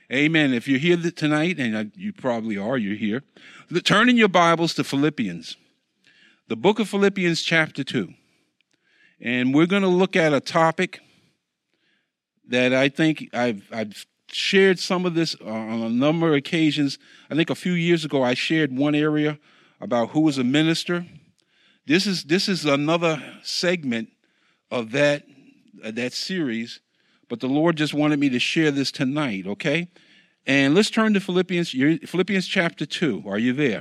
Amen. If you're here tonight, and you probably are, you're here, turn in your Bibles to Philippians, the book of Philippians chapter 2. And we're going to look at a topic that I think I've shared some of this on a number of occasions. I think a few years ago I shared one area about who is a minister. This is another segment of that series, but the Lord just wanted me to share this tonight, okay? And let's turn to Philippians chapter 2. Are you there?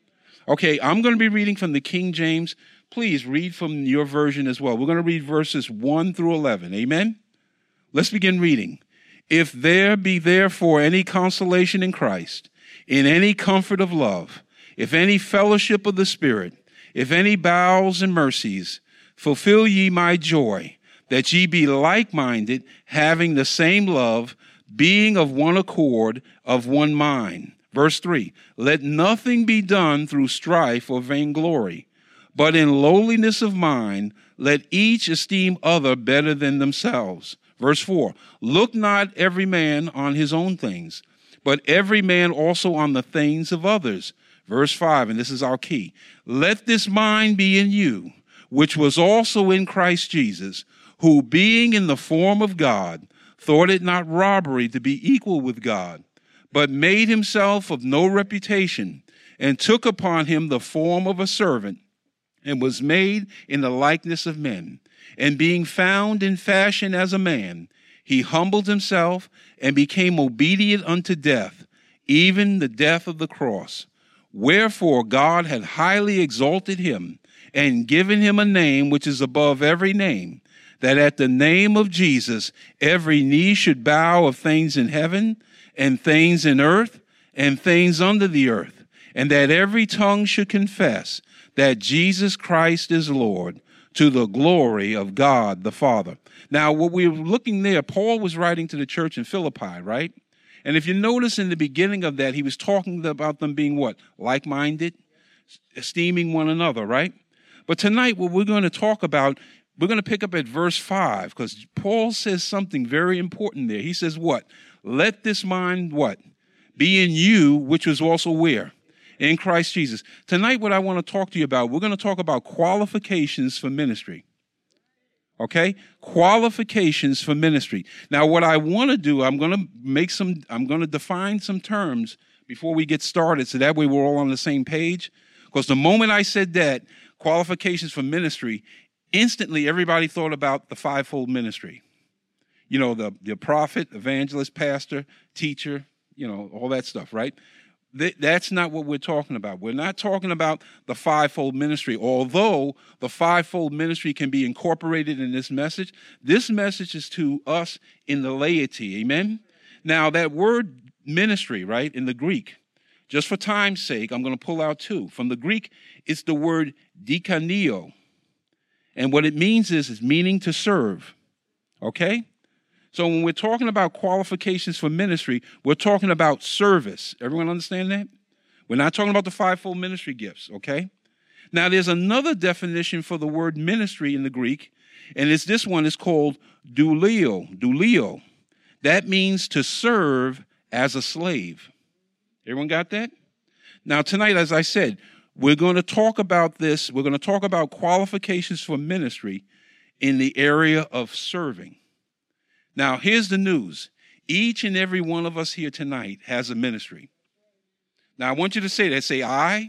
Okay, I'm going to be reading from the King James. Please read from your version as well. We're going to read verses 1 through 11. Amen? Let's begin reading. If there be therefore any consolation in Christ, in any comfort of love, if any fellowship of the Spirit, if any bowels and mercies, fulfill ye my joy, that ye be like-minded, having the same love, being of one accord, of one mind. Verse 3, let nothing be done through strife or vainglory, but in lowliness of mind, let each esteem other better than themselves. Verse 4, look not every man on his own things, but every man also on the things of others. Verse 5, and this is our key. Let this mind be in you, which was also in Christ Jesus, who being in the form of God, thought it not robbery to be equal with God, but made himself of no reputation, and took upon him the form of a servant, and was made in the likeness of men. And being found in fashion as a man, he humbled himself and became obedient unto death, even the death of the cross. Wherefore God had highly exalted him and given him a name which is above every name, that at the name of Jesus every knee should bow, of things in heaven and things in earth and things under the earth, and that every tongue should confess that Jesus Christ is Lord, to the glory of God the Father. Now, what we're looking there, Paul was writing to the church in Philippi, right? And if you notice in the beginning of that, he was talking about them being what? Like-minded, esteeming one another, right? But tonight, what we're going to talk about, we're going to pick up at verse 5, because Paul says something very important there. He says what? Let this mind, what? Be in you, which was also where? In Christ Jesus. Tonight, what I want to talk to you about, we're going to talk about qualifications for ministry. Okay? Qualifications for ministry. Now, what I want to do, I'm going to define some terms before we get started, so that way we're all on the same page. Because the moment I said that, qualifications for ministry, instantly everybody thought about the fivefold ministry. You know, the prophet, evangelist, pastor, teacher, you know, all that stuff, right? That's not what we're talking about. We're not talking about the fivefold ministry, although the fivefold ministry can be incorporated in this message. This message is to us in the laity, amen? Now, that word ministry, right, in the Greek, just for time's sake, I'm going to pull out two. From the Greek, it's the word diakonio, and what it means is meaning to serve, okay? So when we're talking about qualifications for ministry, we're talking about service. Everyone understand that? We're not talking about the fivefold ministry gifts, okay? Now, there's another definition for the word ministry in the Greek, and this one is called douleo. That means to serve as a slave. Everyone got that? Now, tonight, as I said, we're going to talk about this. We're going to talk about qualifications for ministry in the area of serving. Now, here's the news. Each and every one of us here tonight has a ministry. Now, I want you to say that. Say, I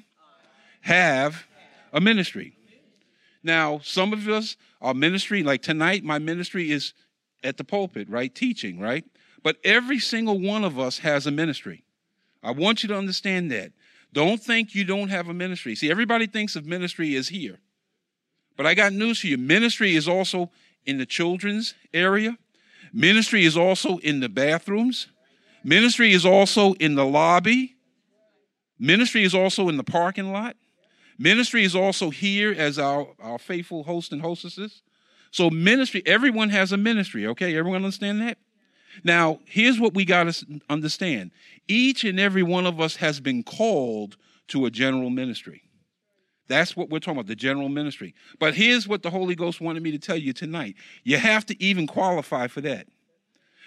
have a ministry. Now, some of us, our ministry, like tonight, my ministry is at the pulpit, right? Teaching, right? But every single one of us has a ministry. I want you to understand that. Don't think you don't have a ministry. See, everybody thinks of ministry as here. But I got news for you. Ministry is also in the children's area. Ministry is also in the bathrooms. Ministry is also in the lobby. Ministry is also in the parking lot. Ministry is also here as our faithful hosts and hostesses. So ministry, everyone has a ministry, okay? Everyone understand that? Now, here's what we got to understand. Each and every one of us has been called to a general ministry. That's what we're talking about, the general ministry. But here's what the Holy Ghost wanted me to tell you tonight. You have to even qualify for that.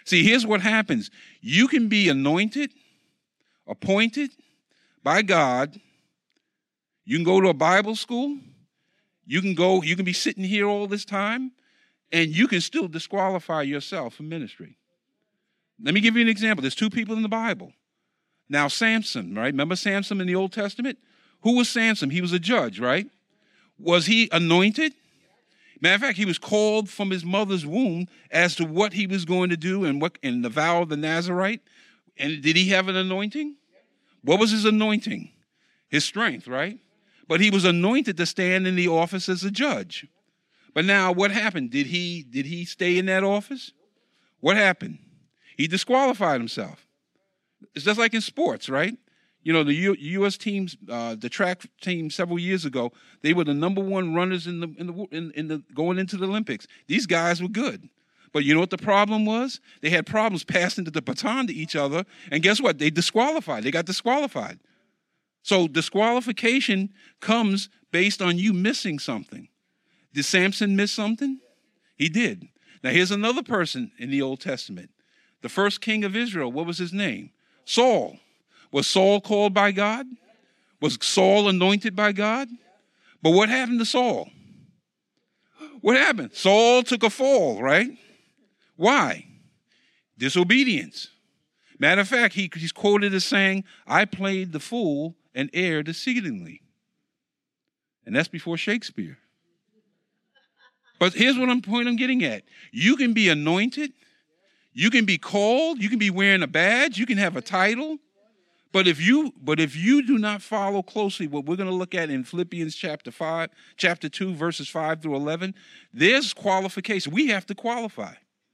See, here's what happens. You can be anointed, appointed by God. You can go to a Bible school. You can be sitting here all this time, and you can still disqualify yourself from ministry. Let me give you an example. There's two people in the Bible. Now, Samson, right? Remember Samson in the Old Testament? Who was Samson? He was a judge, right? Was he anointed? Matter of fact, he was called from his mother's womb as to what he was going to do and what in the vow of the Nazarite. And did he have an anointing? What was his anointing? His strength, right? But he was anointed to stand in the office as a judge. But now what happened? Did he stay in that office? What happened? He disqualified himself. It's just like in sports, right? You know, the U.S. teams, the track team several years ago, they were the number one runners in the going into the Olympics. These guys were good. But you know what the problem was? They had problems passing the baton to each other. And guess what? They disqualified. They got disqualified. So disqualification comes based on you missing something. Did Samson miss something? He did. Now here's another person in the Old Testament. The first king of Israel, what was his name? Saul. Was Saul called by God? Was Saul anointed by God? But what happened to Saul? What happened? Saul took a fall, right? Why? Disobedience. Matter of fact, he's quoted as saying, I played the fool and erred exceedingly. And that's before Shakespeare. But here's what I'm getting at. You can be anointed. You can be called. You can be wearing a badge. You can have a title. But if you do not follow closely what we're going to look at in Philippians chapter 2, verses 5 through 11, there's qualification. We have to qualify.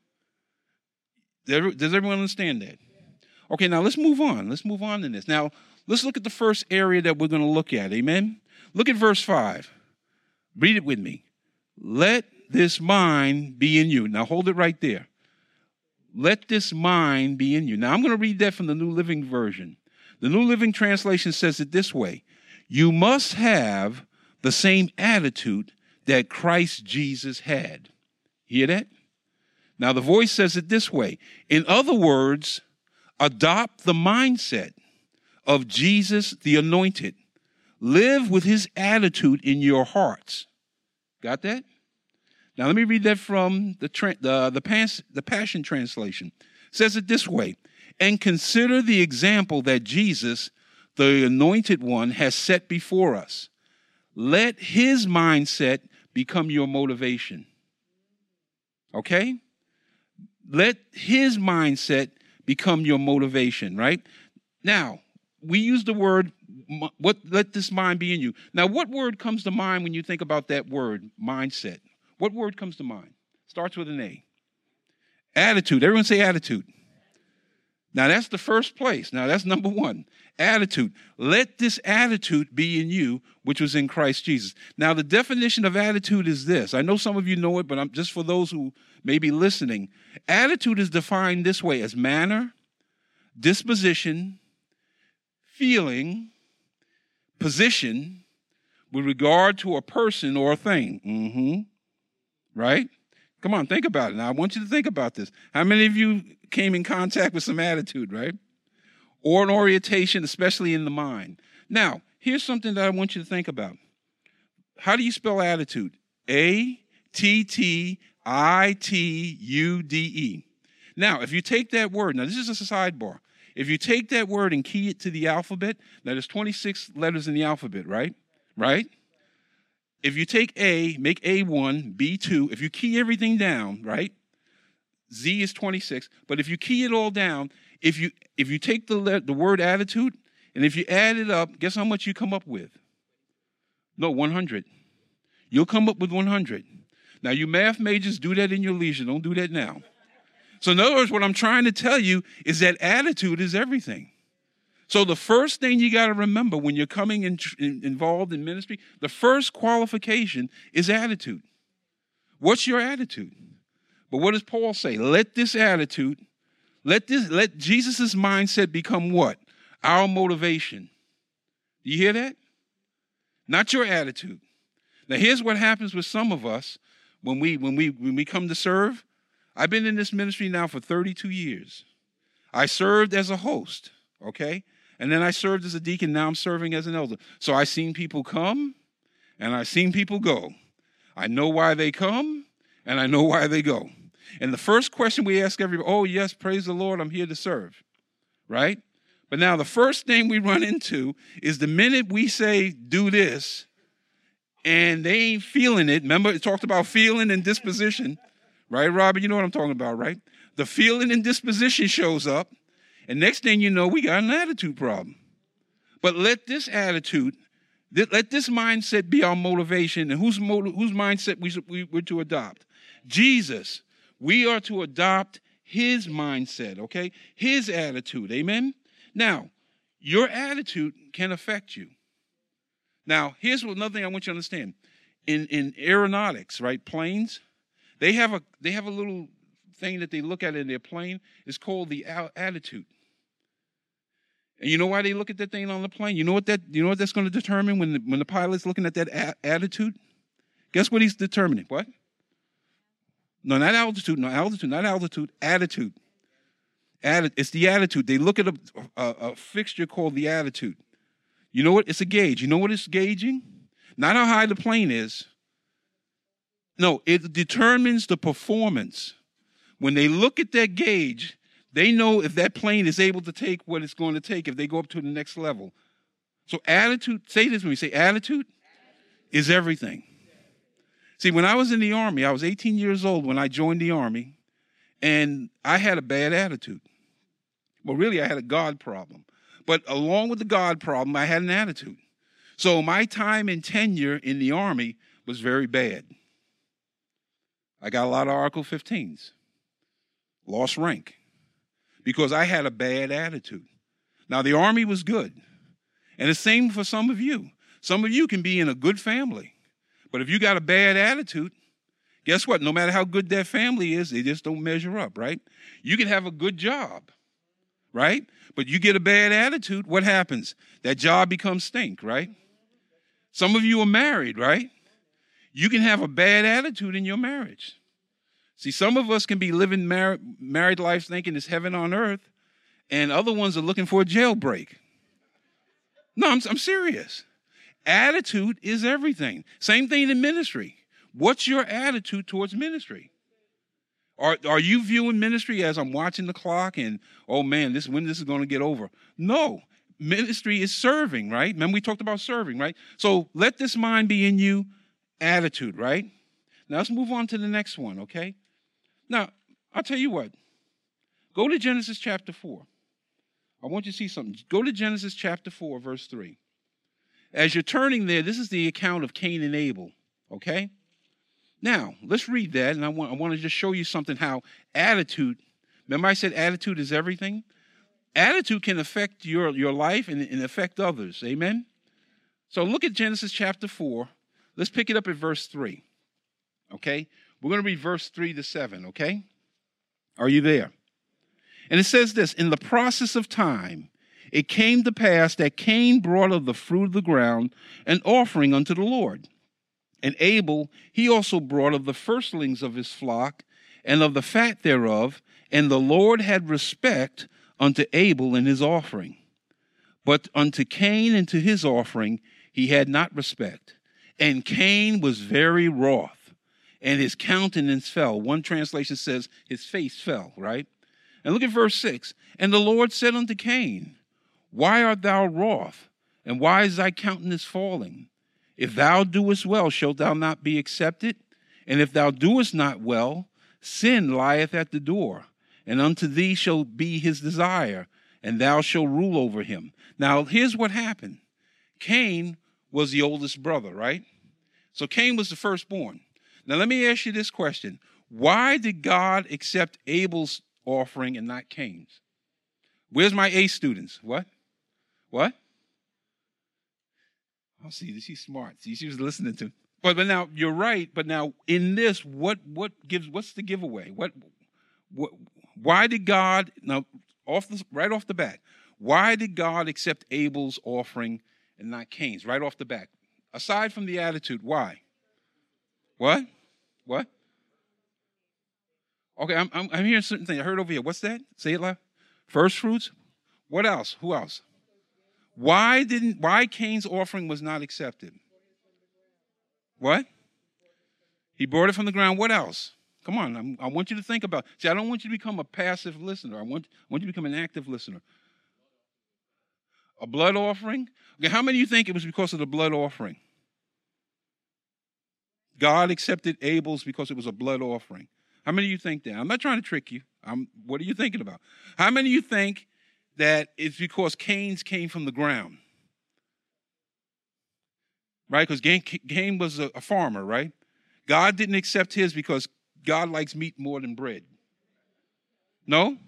Does everyone understand that? Okay, now let's move on. Let's move on in this. Now, let's look at the first area that we're going to look at. Amen? Look at verse 5. Read it with me. Let this mind be in you. Now, hold it right there. Let this mind be in you. Now, I'm going to read that from the New Living Version. The New Living Translation says it this way. You must have the same attitude that Christ Jesus had. Hear that? Now, the Voice says it this way. In other words, adopt the mindset of Jesus the Anointed. Live with his attitude in your hearts. Got that? Now, let me read that from the Passion Translation. It says it this way. And consider the example that Jesus, the Anointed One, has set before us. Let his mindset become your motivation. Okay? Let his mindset become your motivation, right? Now, we use the word, let this mind be in you. Now, what word comes to mind when you think about that word, mindset? What word comes to mind? Starts with an A. Attitude. Everyone say attitude. Now, that's the first place. Now, that's number one. Attitude. Let this attitude be in you, which was in Christ Jesus. Now, the definition of attitude is this. I know some of you know it, but just for those who may be listening. Attitude is defined this way as manner, disposition, feeling, position with regard to a person or a thing. Right? Come on, think about it. Now, I want you to think about this. How many of you came in contact with some attitude, right? Or an orientation, especially in the mind. Now, here's something that I want you to think about. How do you spell attitude? A-T-T-I-T-U-D-E. Now, if you take that word, now this is a sidebar. If you take that word and key it to the alphabet, now there's 26 letters in the alphabet, right? Right? If you take A, make A1, B2, if you key everything down, right? Z is 26, but if you key it all down, if you take the word attitude, and if you add it up, guess how much you come up with? No, 100. You'll come up with 100. Now, you math majors, do that in your leisure. Don't do that now. So in other words, what I'm trying to tell you is that attitude is everything. So the first thing you got to remember when you're coming involved in ministry, the first qualification is attitude. What's your attitude? But what does Paul say? Let this attitude, let Jesus' mindset become what? Our motivation. Do you hear that? Not your attitude. Now here's what happens with some of us when we come to serve. I've been in this ministry now for 32 years. I served as a host, okay? And then I served as a deacon. Now I'm serving as an elder. So I've seen people come and I've seen people go. I know why they come and I know why they go. And the first question we ask everybody, oh, yes, praise the Lord, I'm here to serve, right? But now the first thing we run into is the minute we say, do this, and they ain't feeling it. Remember, it talked about feeling and disposition, right, Robert? You know what I'm talking about, right? The feeling and disposition shows up, and next thing you know, we got an attitude problem. But let this attitude, let this mindset be our motivation. And whose mindset we're to adopt? Jesus. We are to adopt his mindset, okay? His attitude, amen? Now, your attitude can affect you. Now, here's another thing I want you to understand. In aeronautics, right, planes, they have a little thing that they look at in their plane. It's called the attitude. And you know why they look at that thing on the plane? You know what that's going to determine when the pilot's looking at that attitude? Guess what he's determining? What? No, not altitude. No, altitude, not altitude. Attitude. It's the attitude. They look at a fixture called the attitude. You know what? It's a gauge. You know what it's gauging? Not how high the plane is. No, it determines the performance. When they look at that gauge, they know if that plane is able to take what it's going to take if they go up to the next level. So attitude, say this when we say attitude is everything. See, when I was in the Army, I was 18 years old when I joined the Army, and I had a bad attitude. Well, really, I had a God problem. But along with the God problem, I had an attitude. So my time and tenure in the Army was very bad. I got a lot of Article 15s. Lost rank. Because I had a bad attitude. Now, the Army was good. And the same for some of you. Some of you can be in a good family. But if you got a bad attitude, guess what? No matter how good that family is, they just don't measure up, right? You can have a good job, right? But you get a bad attitude, what happens? That job becomes stink, right? Some of you are married, right? You can have a bad attitude in your marriage. See, some of us can be living married lives thinking it's heaven on earth, and other ones are looking for a jailbreak. No, I'm serious. Attitude is everything. Same thing in ministry. What's your attitude towards ministry? Are you viewing ministry as I'm watching the clock and, oh man, when this is going to get over? No. Ministry is serving, right? Remember we talked about serving, right? So let this mind be in you, attitude, right? Now let's move on to the next one, okay? Now, I'll tell you what. Go to Genesis chapter 4. I want you to see something. Go to Genesis chapter 4, verse 3. As you're turning there, this is the account of Cain and Abel, okay? Now, let's read that, and I want to just show you something how attitude, remember I said attitude is everything? Attitude can affect your life and affect others, amen? So look at Genesis chapter 4. Let's pick it up at verse 3, okay? We're going to read verse 3 to 7, okay? Are you there? And it says this, in the process of time, it came to pass that Cain brought of the fruit of the ground an offering unto the Lord. And Abel, he also brought of the firstlings of his flock and of the fat thereof. And the Lord had respect unto Abel and his offering. But unto Cain and to his offering he had not respect. And Cain was very wroth, and his countenance fell. One translation says his face fell, right? And look at verse 6. And the Lord said unto Cain, why art thou wroth, and why is thy countenance falling? If thou doest well, shalt thou not be accepted? And if thou doest not well, sin lieth at the door, and unto thee shall be his desire, and thou shalt rule over him. Now, here's what happened. Cain was the oldest brother, right? So Cain was the firstborn. Now, let me ask you this question. Why did God accept Abel's offering and not Cain's? Where's my A students? What? Oh, see, she's smart. See, she was listening to. But now you're right. But now in this, what's the giveaway? Why did God right off the bat? Why did God accept Abel's offering and not Cain's? Right off the bat. Aside from the attitude, why? What? Okay, I'm hearing certain things. I heard over here. What's that? Say it loud. First fruits. What else? Who else? Why Cain's offering was not accepted? What? He brought it from the ground. What else? Come on, I want you to think about. See, I don't want you to become a passive listener. I want you to become an active listener. A blood offering? Okay, how many of you think it was because of the blood offering? God accepted Abel's because it was a blood offering. How many of you think that? I'm not trying to trick you. What are you thinking about? How many of you think that it's because Cain's came from the ground? Right? Because Cain was a farmer, right? God didn't accept his because God likes meat more than bread. No?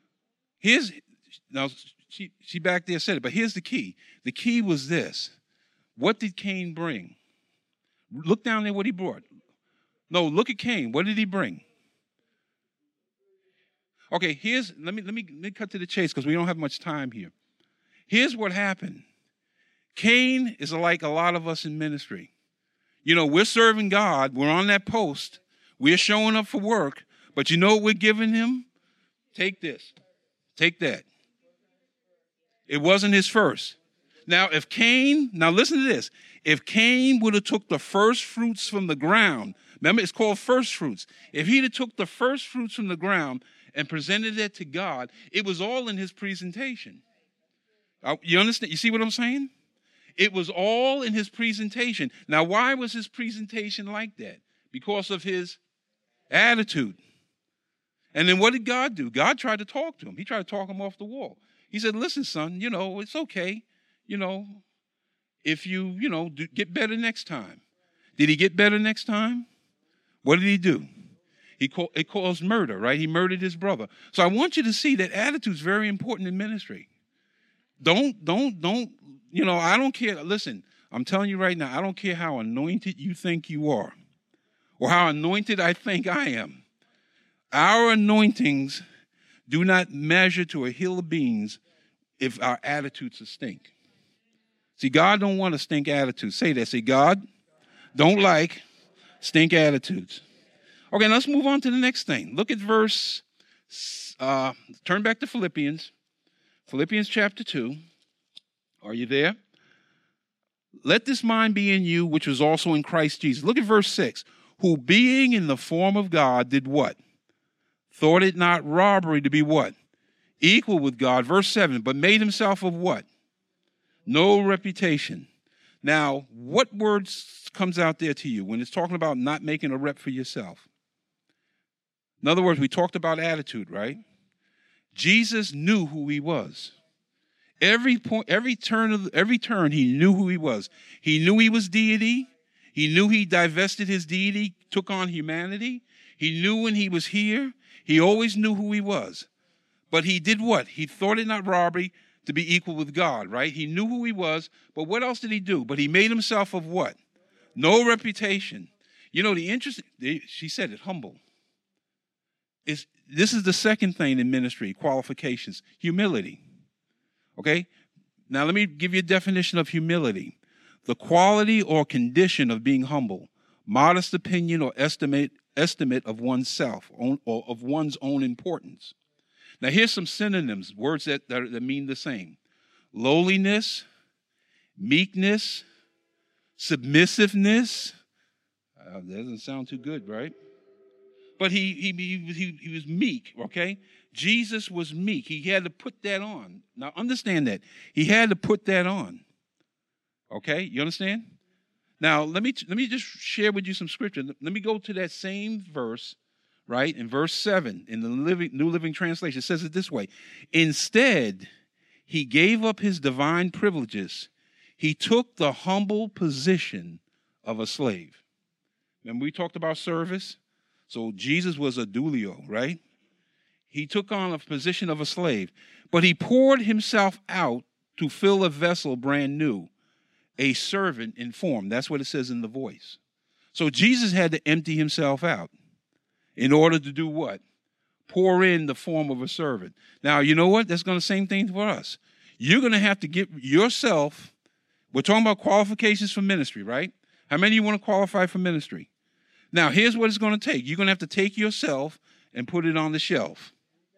Now, she back there said it, but here's the key. The key was this. What did Cain bring? Look down there what he brought. No, look at Cain. What did he bring? Okay, let me cut to the chase because we don't have much time here. Here's what happened. Cain is like a lot of us in ministry. You know, we're serving God. We're on that post. We're showing up for work. But you know what we're giving him? Take this. Take that. It wasn't his first. Now listen to this. If Cain would have took the first fruits from the ground, remember it's called first fruits. If he'd have took the first fruits from the ground and presented it to God, it was all in his presentation. You understand? You see what I'm saying? It was all in his presentation. Now, why was his presentation like that? Because of his attitude. And then what did God do? God tried to talk to him. He tried to talk him off the wall. He said, listen, son, it's okay. If you get better next time. Did he get better next time? What did he do? It caused murder, right? He murdered his brother. So I want you to see that attitude is very important in ministry. Don't, I don't care. Listen, I'm telling you right now, I don't care how anointed you think you are or how anointed I think I am. Our anointings do not measure to a hill of beans if our attitudes are stink. See, God don't want a stink attitude. Say that. Say, God don't like stink attitudes. Okay, let's move on to the next thing. Look at turn back to Philippians. Philippians chapter 2. Are you there? Let this mind be in you, which was also in Christ Jesus. Look at verse 6. Who being in the form of God did what? Thought it not robbery to be what? Equal with God. Verse 7. But made himself of what? No reputation. Now, what words comes out there to you when it's talking about not making a rep for yourself? In other words, we talked about attitude, right? Jesus knew who he was. Every turn, he knew who he was. He knew he was deity. He knew he divested his deity, took on humanity. He knew when he was here. He always knew who he was. But he did what? He thought it not robbery to be equal with God, right? He knew who he was, but what else did he do? But he made himself of what? No reputation. She said it, humble. This is the second thing in ministry, qualifications, humility. Okay? Now let me give you a definition of humility. The quality or condition of being humble, modest opinion or estimate of oneself or of one's own importance. Now here's some synonyms, words that mean the same. Lowliness, meekness, submissiveness. That doesn't sound too good, right? But he was meek, okay? Jesus was meek. He had to put that on. Now, understand that. He had to put that on. Okay? You understand? Now, let me just share with you some scripture. Let me go to that same verse, right? In verse 7, in the New Living Translation, it says it this way. Instead, he gave up his divine privileges. He took the humble position of a slave. Remember we talked about service? So Jesus was a doulio, right? He took on a position of a slave, but he poured himself out to fill a vessel brand new, a servant in form. That's what it says in the voice. So Jesus had to empty himself out in order to do what? Pour in the form of a servant. Now, you know what? That's going to same thing for us. You're going to have to get yourself, we're talking about qualifications for ministry, right? How many of you want to qualify for ministry? Now, here's what it's going to take. You're going to have to take yourself and put it on the shelf.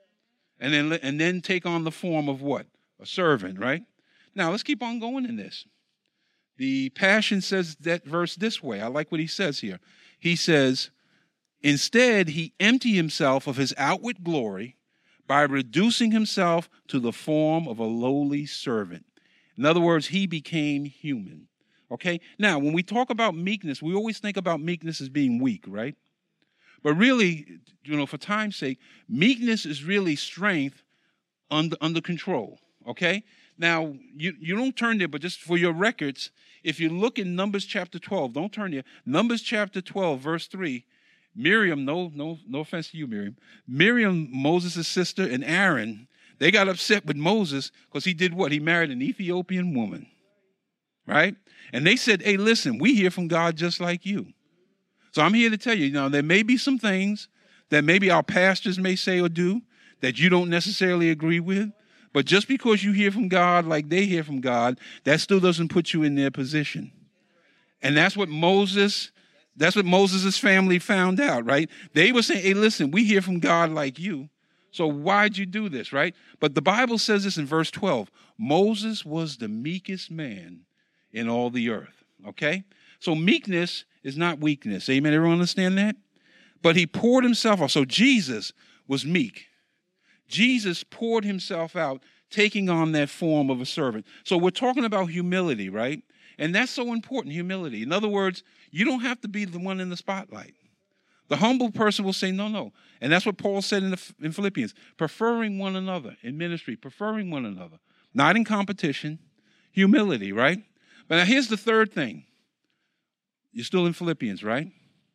And then take on the form of what? A servant, right? Now, let's keep on going in this. The Passion says that verse this way. I like what he says here. He says, instead, he emptied himself of his outward glory by reducing himself to the form of a lowly servant. In other words, he became human. Okay? Now, when we talk about meekness, we always think about meekness as being weak, right? But really, for time's sake, meekness is really strength under control. Okay? Now, you don't turn there, but just for your records, if you look in Numbers chapter 12, don't turn there. Numbers chapter 12, verse 3, Miriam, no offense to you, Miriam, Moses' sister, and Aaron, they got upset with Moses because he did what? He married an Ethiopian woman, right? And they said, hey, listen, we hear from God just like you. So I'm here to tell you, there may be some things that maybe our pastors may say or do that you don't necessarily agree with. But just because you hear from God like they hear from God, that still doesn't put you in their position. And that's what Moses' family found out, right? They were saying, hey, listen, we hear from God like you. So why'd you do this, right? But the Bible says this in verse 12. Moses was the meekest man in all the earth, okay? So meekness is not weakness. Amen? Everyone understand that? But he poured himself out. So Jesus was meek. Jesus poured himself out, taking on that form of a servant. So we're talking about humility, right? And that's so important, humility. In other words, you don't have to be the one in the spotlight. The humble person will say, no. And that's what Paul said in Philippians, preferring one another in ministry, preferring one another, not in competition, humility, right? But now here's the third thing. You're still in Philippians, right?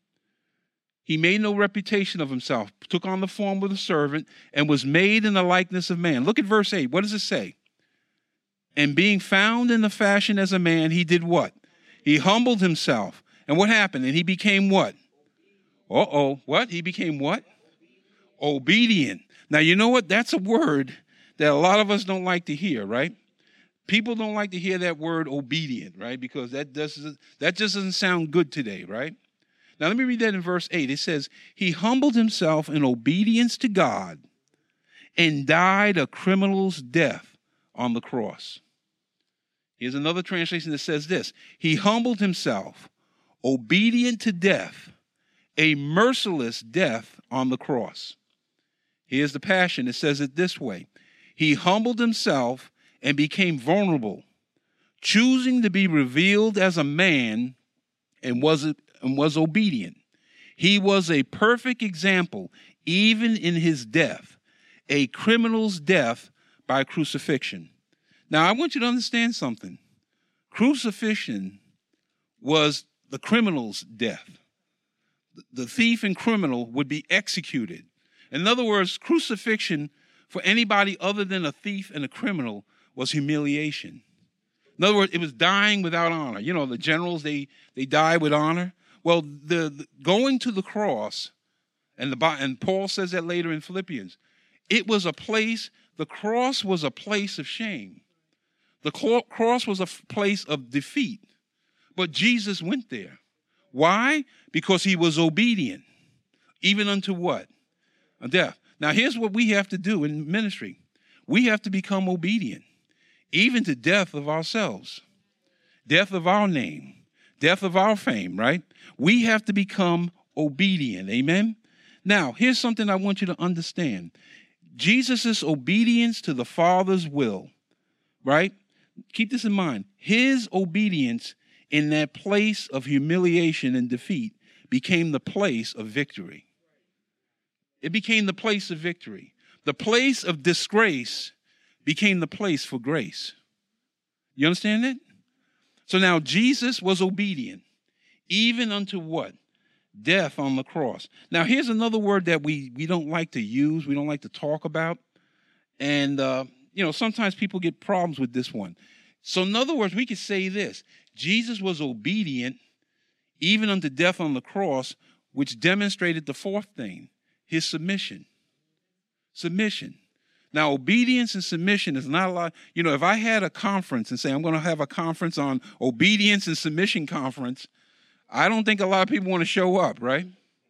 He made no reputation of himself, took on the form of a servant, and was made in the likeness of man. Look at verse 8. What does it say? And being found in the fashion as a man, he did what? He humbled himself. And what happened? And he became what? What? He became what? Obedient. Now, you know what? That's a word that a lot of us don't like to hear, right? People don't like to hear that word obedient, right? Because that just doesn't sound good today, right? Now, let me read that in verse 8. It says, he humbled himself in obedience to God and died a criminal's death on the cross. Here's another translation that says this. He humbled himself, obedient to death, a merciless death on the cross. Here's the Passion. It says it this way. He humbled himself and became vulnerable, choosing to be revealed as a man and was obedient. He was a perfect example, even in his death, a criminal's death by crucifixion. Now, I want you to understand something. Crucifixion was the criminal's death. The thief and criminal would be executed. In other words, crucifixion for anybody other than a thief and a criminal was humiliation. In other words, it was dying without honor. The generals, they die with honor. Well, the going to the cross, and Paul says that later in Philippians, the cross was a place of shame. The cross was a place of defeat. But Jesus went there. Why? Because he was obedient, even unto what? A death. Now, here's what we have to do in ministry. We have to become obedient, even to death of ourselves, death of our name, death of our fame, right? We have to become obedient. Amen? Now, here's something I want you to understand. Jesus' obedience to the Father's will, right? Keep this in mind. His obedience in that place of humiliation and defeat became the place of victory. It became the place of victory. The place of disgrace became the place for grace. You understand that? So now Jesus was obedient, even unto what? Death on the cross. Now here's another word that we don't like to use, we don't like to talk about. And, sometimes people get problems with this one. So in other words, we could say this. Jesus was obedient, even unto death on the cross, which demonstrated the fourth thing, his submission. Submission. Now, obedience and submission is not a lot. If I had a conference and say, I'm going to have a conference on obedience and submission conference, I don't think a lot of people want to show up, right?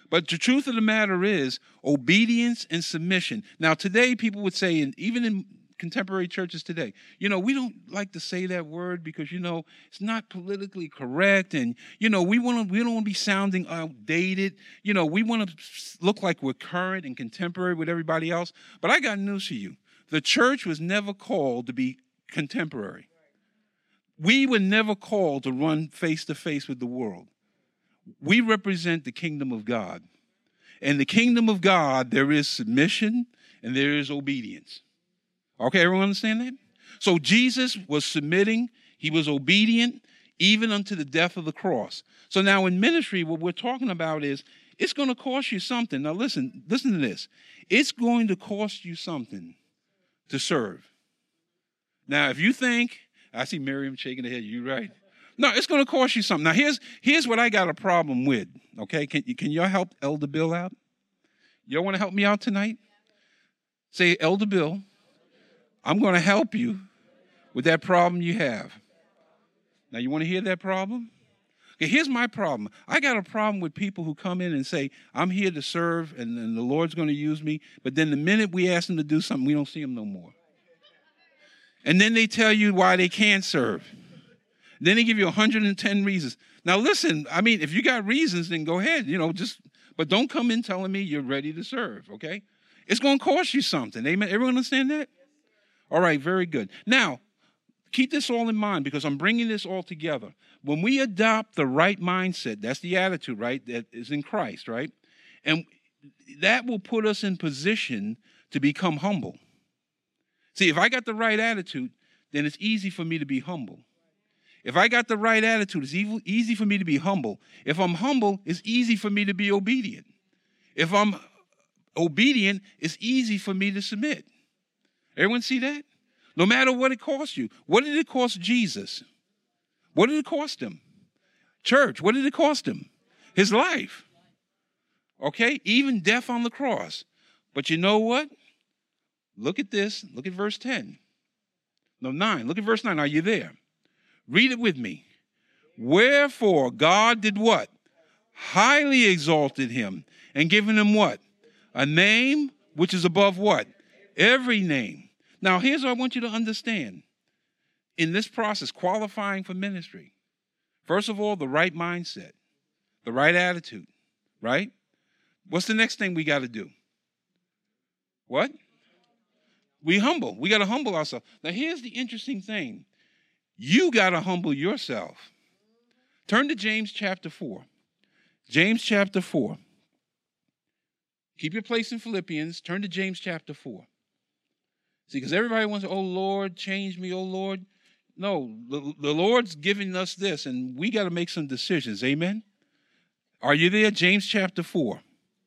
But the truth of the matter is obedience and submission. Now, today people would say, and even in contemporary churches today, we don't like to say that word because, it's not politically correct. And, we don't want to be sounding outdated. We want to look like we're current and contemporary with everybody else. But I got news for you. The church was never called to be contemporary. We were never called to run face to face with the world. We represent the kingdom of God. In the kingdom of God, there is submission and there is obedience. Okay, everyone understand that? So Jesus was submitting. He was obedient even unto the death of the cross. So now in ministry, what we're talking about is it's going to cost you something. Now listen to this. It's going to cost you something to serve. Now, if you think, I see Miriam shaking her head, you right? No, it's going to cost you something. Now, here's what I got a problem with, okay? Can y'all help Elder Bill out? Y'all want to help me out tonight? Say, Elder Bill, I'm going to help you with that problem you have. Now, you want to hear that problem? Okay, here's my problem. I got a problem with people who come in and say, I'm here to serve and the Lord's going to use me. But then the minute we ask them to do something, we don't see them no more. And then they tell you why they can't serve. Then they give you 110 reasons. Now, listen, if you got reasons, then go ahead, but don't come in telling me you're ready to serve, okay? It's going to cost you something. Amen. Everyone understand that? All right, very good. Now, keep this all in mind because I'm bringing this all together. When we adopt the right mindset, that's the attitude, right, that is in Christ, right? And that will put us in position to become humble. See, if I got the right attitude, then it's easy for me to be humble. If I got the right attitude, it's easy for me to be humble. If I'm humble, it's easy for me to be obedient. If I'm obedient, it's easy for me to submit. Everyone see that? No matter what it costs you. What did it cost Jesus? What did it cost him? Church, what did it cost him? His life. Okay? Even death on the cross. But you know what? Look at this. Look at verse 10. No, 9. Look at verse 9. Are you there? Read it with me. Wherefore God did what? Highly exalted him and given him what? A name which is above what? Every name. Now, here's what I want you to understand. In this process, qualifying for ministry, first of all, the right mindset, the right attitude, right? What's the next thing we got to do? What? We humble. We got to humble ourselves. Now, here's the interesting thing. You got to humble yourself. Turn to James chapter 4. James chapter 4. Keep your place in Philippians. Turn to James chapter 4. See, because everybody wants to, oh, Lord, change me, oh, Lord. No, the Lord's giving us this, and we got to make some decisions. Amen? Are you there? James chapter 4.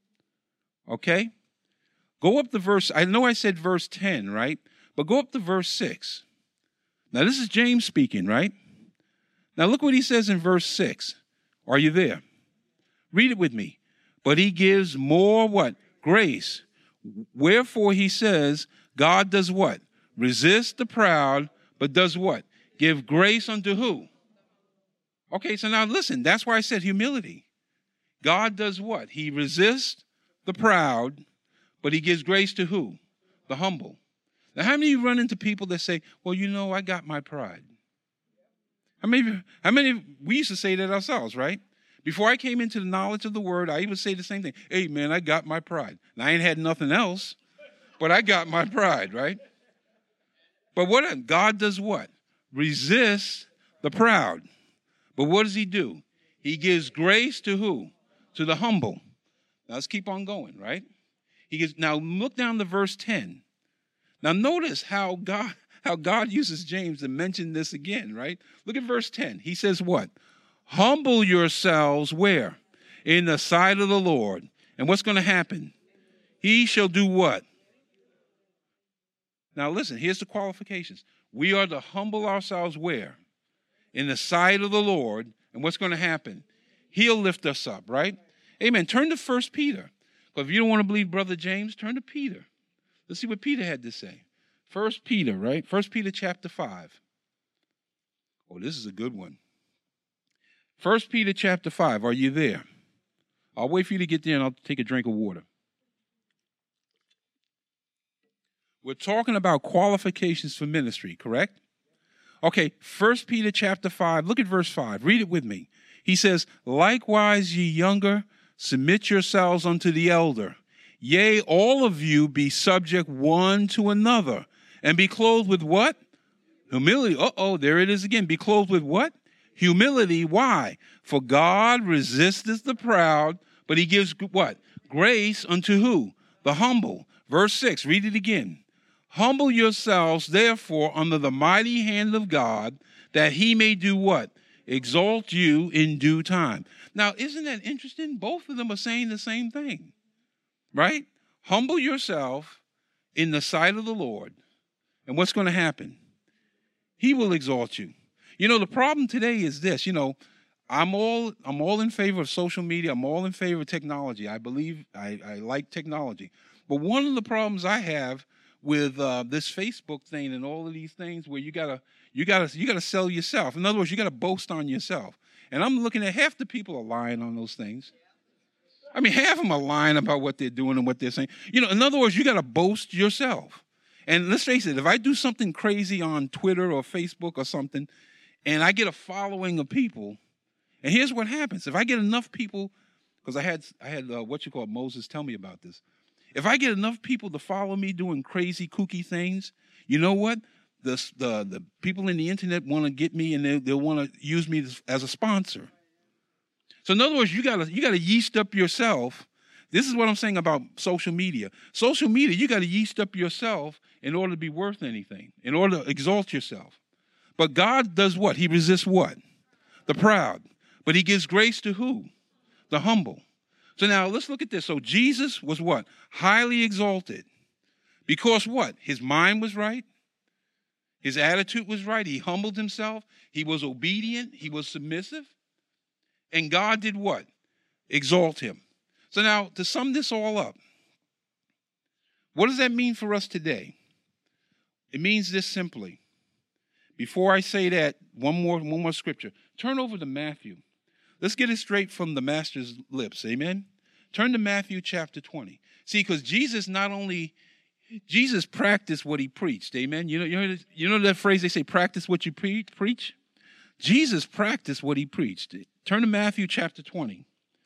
Okay? Go up to verse, I know I said verse 10, right? But go up to verse 6. Now, this is James speaking, right? Now, look what he says in verse 6. Are you there? Read it with me. But he gives more what? Grace. Wherefore he says, God does what? Resist the proud, but does what? Give grace unto who? Okay, so now listen, that's why I said humility. God does what? He resists the proud, but he gives grace to who? The humble. Now, how many of you run into people that say, well, I got my pride? How many, we used to say that ourselves, right? Before I came into the knowledge of the word, I would say the same thing. Hey, man, I got my pride. Now, I ain't had nothing else, but I got my pride, right? But what God does what? Resists the proud. But what does he do? He gives grace to who? To the humble. Now, let's keep on going, right? Now, look down to verse 10. Now, notice how God uses James to mention this again, right? Look at verse 10. He says what? Humble yourselves where? In the sight of the Lord. And what's going to happen? He shall do what? Now listen, here's the qualifications. We are to humble ourselves where? In the sight of the Lord. And what's going to happen? He'll lift us up, right? Amen. Turn to 1 Peter. But if you don't want to believe Brother James, turn to Peter. Let's see what Peter had to say. 1 Peter, right? 1 Peter chapter 5. Oh, this is a good one. 1 Peter chapter 5. Are you there? I'll wait for you to get there and I'll take a drink of water. We're talking about qualifications for ministry, correct? Okay, 1 Peter chapter 5, look at verse 5. Read it with me. He says, likewise, ye younger, submit yourselves unto the elder. Yea, all of you be subject one to another, and be clothed with what? Humility. There it is again. Be clothed with what? Humility. Why? For God resisteth the proud, but he gives what? Grace unto who? The humble. Verse 6, read it again. Humble yourselves, therefore, under the mighty hand of God, that he may do what? Exalt you in due time. Now, isn't that interesting? Both of them are saying the same thing, right? Humble yourself in the sight of the Lord, and what's going to happen? He will exalt you. You know, the problem today is this. You know, I'm all in favor of social media. I'm all in favor of technology. I believe I like technology. But one of the problems I have with this Facebook thing and all of these things where you gotta sell yourself. In other words, you gotta boast on yourself. And I'm looking at half the people are lying on those things. I mean, half of them are lying about what they're doing and what they're saying. You know, in other words, you gotta boast yourself. And let's face it, if I do something crazy on Twitter or Facebook or something, and I get a following of people, and here's what happens: if I get enough people, because I had Moses tell me about this. If I get enough people to follow me doing crazy, kooky things, you know what? The people in the internet want to get me, and they'll want to use me as a sponsor. So in other words, you gotta yeast up yourself. This is what I'm saying about social media. Social media, you got to yeast up yourself in order to be worth anything, in order to exalt yourself. But God does what? He resists what? The proud. But he gives grace to who? The humble. So now let's look at this. So Jesus was what? Highly exalted. Because what? His mind was right. His attitude was right. He humbled himself. He was obedient. He was submissive. And God did what? Exalt him. So now to sum this all up, what does that mean for us today? It means this simply. Before I say that, one more scripture. Turn over to Matthew. Let's get it straight from the master's lips. Amen. Turn to Matthew chapter 20. See, because Jesus practiced what he preached. Amen. You know that phrase they say, practice what you preach? Jesus practiced what he preached. Turn to Matthew chapter 20.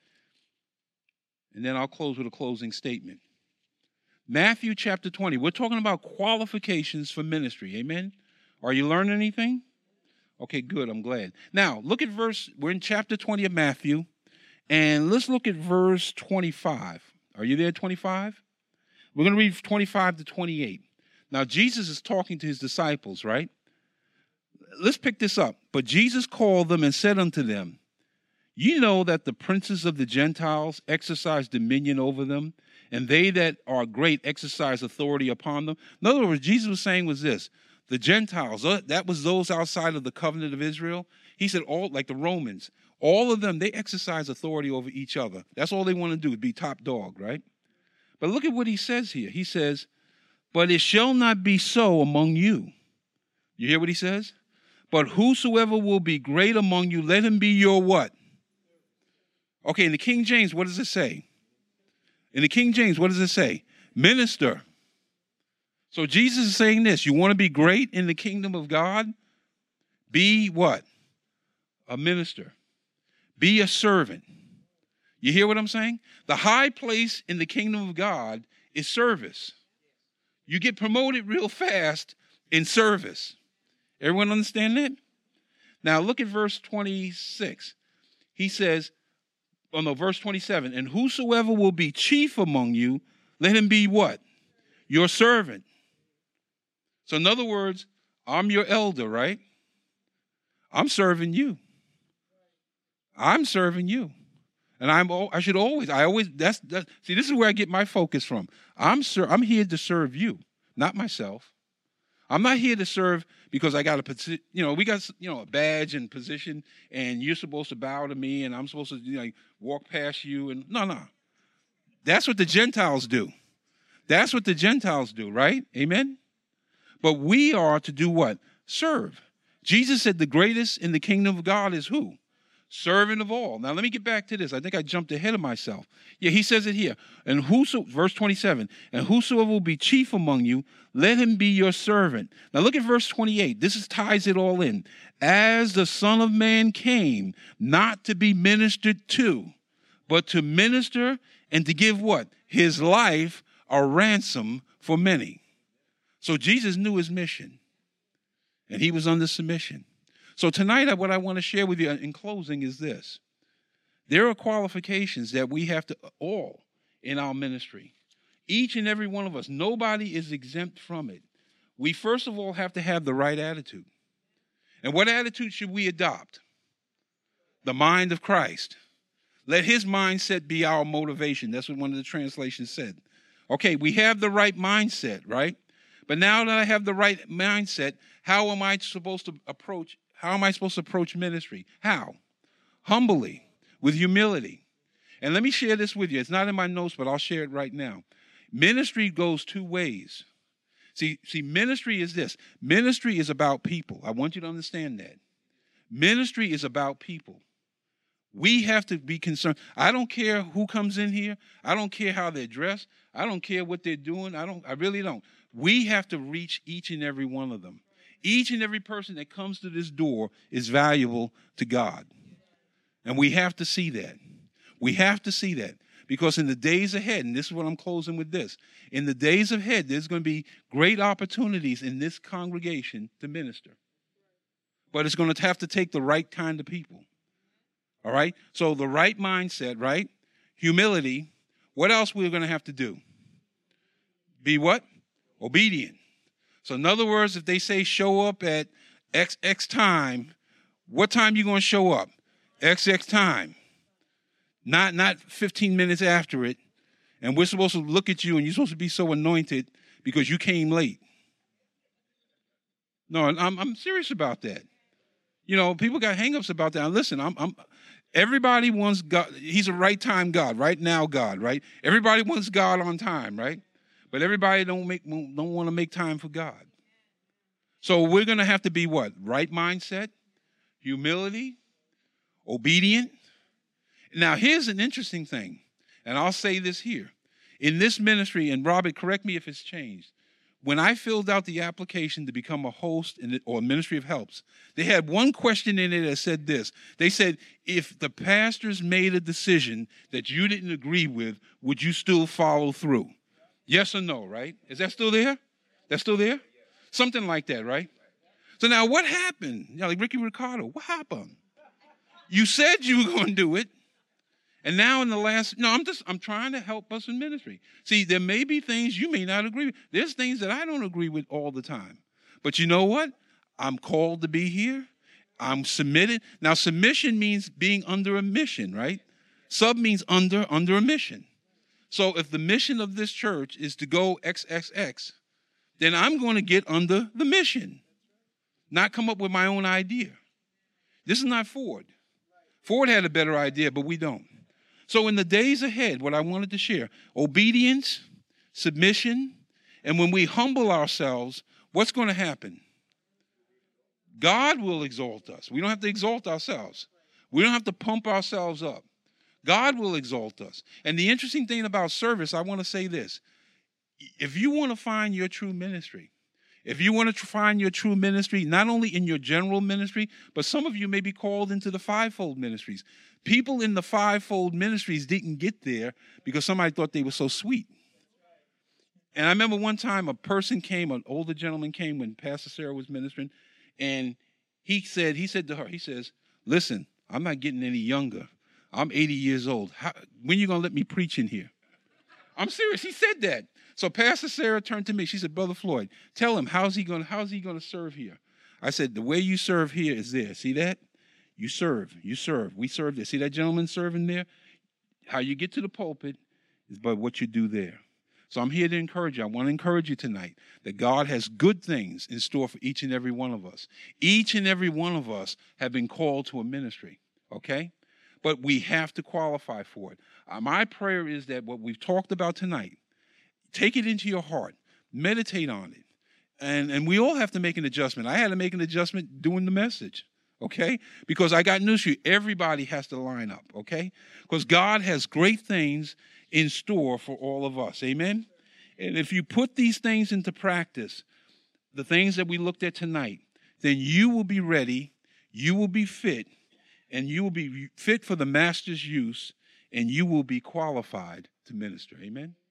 And then I'll close with a closing statement. Matthew chapter 20. We're talking about qualifications for ministry. Amen. Are you learning anything? Okay, good. I'm glad. Now, we're in chapter 20 of Matthew, and let's look at verse 25. Are you there, 25? We're going to read 25 to 28. Now, Jesus is talking to his disciples, right? Let's pick this up. But Jesus called them and said unto them, ye know that the princes of the Gentiles exercise dominion over them, and they that are great exercise authority upon them. In other words, Jesus was saying was this: the Gentiles, that was those outside of the covenant of Israel. He said all, like the Romans, all of them, they exercise authority over each other. That's all they want to do, is be top dog, right? But look at what he says here. He says, but it shall not be so among you. You hear what he says? But whosoever will be great among you, let him be your what? Okay, in the King James, what does it say? In the King James, what does it say? Minister. So Jesus is saying this: you want to be great in the kingdom of God? Be what? A minister. Be a servant. You hear what I'm saying? The high place in the kingdom of God is service. You get promoted real fast in service. Everyone understand that? Now look at verse 26. He says, verse 27, and whosoever will be chief among you, let him be what? Your servant. So in other words, I'm your elder, right? I'm serving you. I'm serving you. And see, this is where I get my focus from. I'm here to serve you, not myself. I'm not here to serve because I got we got a badge and position, and you're supposed to bow to me, and I'm supposed to walk past you. And no. That's what the Gentiles do. That's what the Gentiles do, right? Amen? But we are to do what? Serve. Jesus said the greatest in the kingdom of God is who? servant of all. Now, let me get back to this. I think I jumped ahead of myself. Yeah, he says it here. And verse 27, and whosoever will be chief among you, let him be your servant. Now, look at verse 28. This ties it all in. As the Son of Man came, not to be ministered to, but to minister and to give what? His life a ransom for many. So Jesus knew his mission, and he was under submission. So tonight, what I want to share with you in closing is this. There are qualifications that we have to all in our ministry. Each and every one of us, nobody is exempt from it. We first of all have to have the right attitude. And what attitude should we adopt? The mind of Christ. Let his mindset be our motivation. That's what one of the translations said. Okay, we have the right mindset, right? But now that I have the right mindset, how am I supposed to approach ministry? How? Humbly, with humility. And let me share this with you. It's not in my notes, but I'll share it right now. Ministry goes two ways. See, ministry is this. Ministry is about people. I want you to understand that. Ministry is about people. We have to be concerned. I don't care who comes in here. I don't care how they're dressed. I don't care what they're doing. I really don't. We have to reach each and every one of them. Each and every person that comes to this door is valuable to God. And we have to see that. We have to see that. Because in the days ahead, and this is what I'm closing with this, in the days ahead, there's going to be great opportunities in this congregation to minister. But it's going to have to take the right kind of people. All right? So the right mindset, right? Humility. What else we're going to have to do? Be what? Obedient. So in other words, if they say show up at X time, what time you going to show up? XX time. Not 15 minutes after it. And we're supposed to look at you and you're supposed to be so anointed because you came late. No, I'm serious about that. You know, people got hangups about that. Now, listen, everybody wants God. He's a right time God, right now God, right? Everybody wants God on time, right? But everybody don't want to make time for God. So we're going to have to be what? Right mindset, humility, obedient. Now, here's an interesting thing, and I'll say this here. In this ministry, and Robert, correct me if it's changed, when I filled out the application to become a host or ministry of helps, they had one question in it that said this. They said, if the pastors made a decision that you didn't agree with, would you still follow through? Yes or no, right? Is that still there? That's still there? Something like that, right? So now what happened? You know, like Ricky Ricardo, what happened? You said you were going to do it. And now in the last, I'm trying to help us in ministry. See, there may be things you may not agree with. There's things that I don't agree with all the time. But you know what? I'm called to be here. I'm submitted. Now, submission means being under a mission, right? Sub means under a mission. So if the mission of this church is to go XXX, then I'm going to get under the mission, not come up with my own idea. This is not Ford. Ford had a better idea, but we don't. So in the days ahead, what I wanted to share, obedience, submission, and when we humble ourselves, what's going to happen? God will exalt us. We don't have to exalt ourselves. We don't have to pump ourselves up. God will exalt us. And the interesting thing about service, I want to say this. If you want to find your true ministry, not only in your general ministry, but some of you may be called into the fivefold ministries. People in the fivefold ministries didn't get there because somebody thought they were so sweet. And I remember one time an older gentleman came when Pastor Sarah was ministering, and he said to her, listen, I'm not getting any younger. I'm 80 years old. When are you going to let me preach in here? I'm serious. He said that. So Pastor Sarah turned to me. She said, Brother Floyd, tell him, how's he going to serve here? I said, the way you serve here is there. See that? You serve. We serve there. See that gentleman serving there? How you get to the pulpit is by what you do there. So I'm here to encourage you. I want to encourage you tonight that God has good things in store for each and every one of us. Each and every one of us have been called to a ministry, okay? But we have to qualify for it. My prayer is that what we've talked about tonight, take it into your heart. Meditate on it. And we all have to make an adjustment. I had to make an adjustment doing the message. okay? Because I got news for you. Everybody has to line up, okay? Because God has great things in store for all of us, amen? And if you put these things into practice, the things that we looked at tonight, then you will be ready, you will be fit, and you will be fit for the master's use, and you will be qualified to minister, amen?